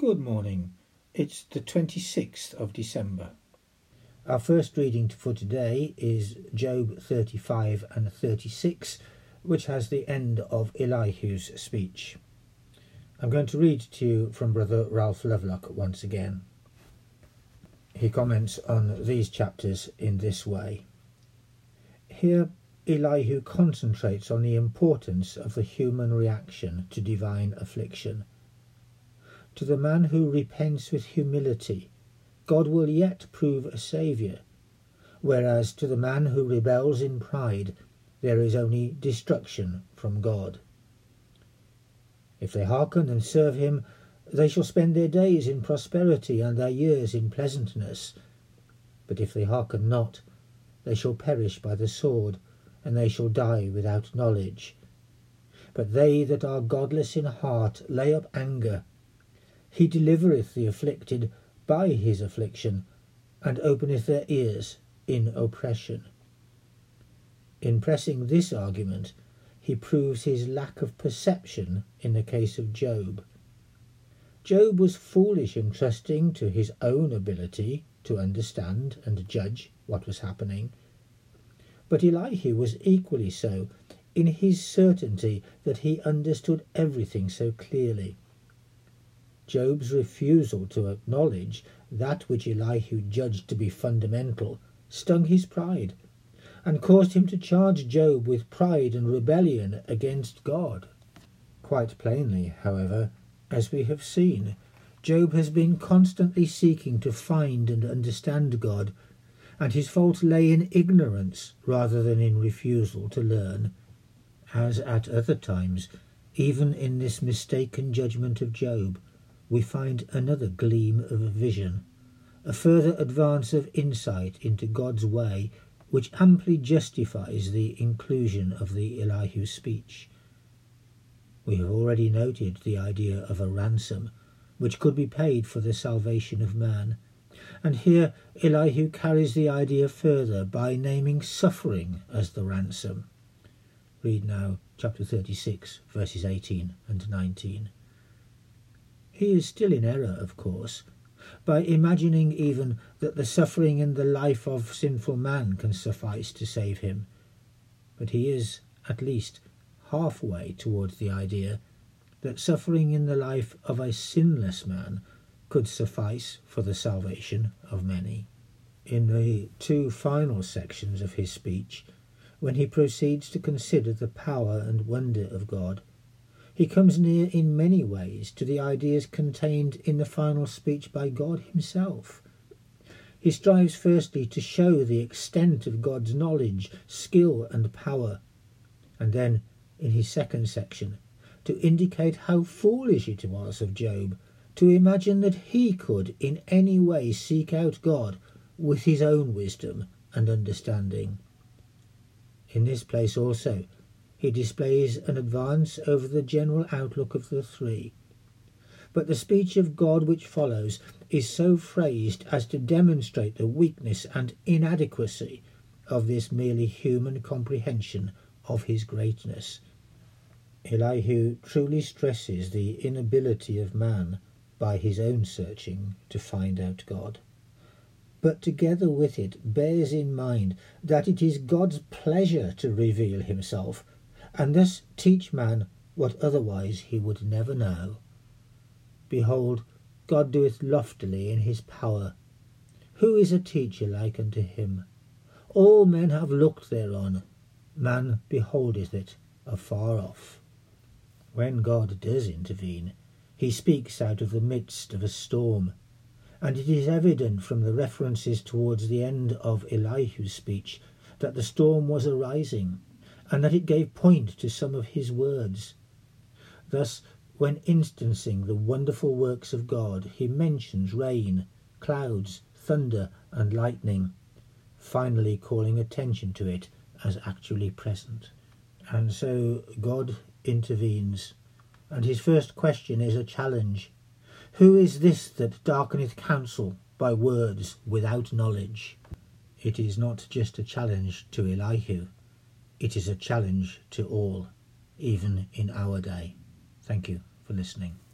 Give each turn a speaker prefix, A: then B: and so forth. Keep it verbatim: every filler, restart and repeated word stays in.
A: Good morning. It's the twenty-sixth of December. Our first reading for today is Job thirty-five and thirty-six, which has the end of Elihu's speech. I'm going to read to you from Brother Ralph Lovelock once again. He comments on these chapters in this way. Here Elihu concentrates on the importance of the human reaction to divine affliction. To the man who repents with humility, God will yet prove a saviour, whereas to the man who rebels in pride, there is only destruction from God. If they hearken and serve him, they shall spend their days in prosperity and their years in pleasantness. But if they hearken not, they shall perish by the sword, and they shall die without knowledge. But they that are godless in heart lay up anger. He delivereth the afflicted by his affliction, and openeth their ears in oppression. In pressing this argument, he proves his lack of perception in the case of Job. Job was foolish in trusting to his own ability to understand and judge what was happening. But Elihu was equally so in his certainty that he understood everything so clearly. Job's refusal to acknowledge that which Elihu judged to be fundamental stung his pride, and caused him to charge Job with pride and rebellion against God. Quite plainly, however, as we have seen, Job has been constantly seeking to find and understand God, and his fault lay in ignorance rather than in refusal to learn. As at other times, even in this mistaken judgment of Job, we find another gleam of vision, a further advance of insight into God's way, which amply justifies the inclusion of the Elihu speech. We have already noted the idea of a ransom, which could be paid for the salvation of man, and here Elihu carries the idea further by naming suffering as the ransom. Read now chapter thirty-six, verses eighteen and nineteen. He is still in error, of course, by imagining even that the suffering in the life of sinful man can suffice to save him. But he is, at least, halfway towards the idea that suffering in the life of a sinless man could suffice for the salvation of many. In the two final sections of his speech, when he proceeds to consider the power and wonder of God, he comes near in many ways to the ideas contained in the final speech by God himself. He strives firstly to show the extent of God's knowledge, skill and power, and then, in his second section, to indicate how foolish it was of Job to imagine that he could in any way seek out God with his own wisdom and understanding. In this place also, he displays an advance over the general outlook of the three. But the speech of God which follows is so phrased as to demonstrate the weakness and inadequacy of this merely human comprehension of his greatness. Elihu truly stresses the inability of man by his own searching to find out God, but together with it bears in mind that it is God's pleasure to reveal himself, and thus teach man what otherwise he would never know. Behold, God doeth loftily in his power. Who is a teacher like unto him? All men have looked thereon, man beholdeth it afar off. When God does intervene, he speaks out of the midst of a storm, and it is evident from the references towards the end of Elihu's speech that the storm was arising, and that it gave point to some of his words. Thus, when instancing the wonderful works of God, he mentions rain, clouds, thunder, and lightning, finally calling attention to it as actually present. And so God intervenes, and his first question is a challenge. Who is this that darkeneth counsel by words without knowledge? It is not just a challenge to Elihu. It is a challenge to all, even in our day. Thank you for listening.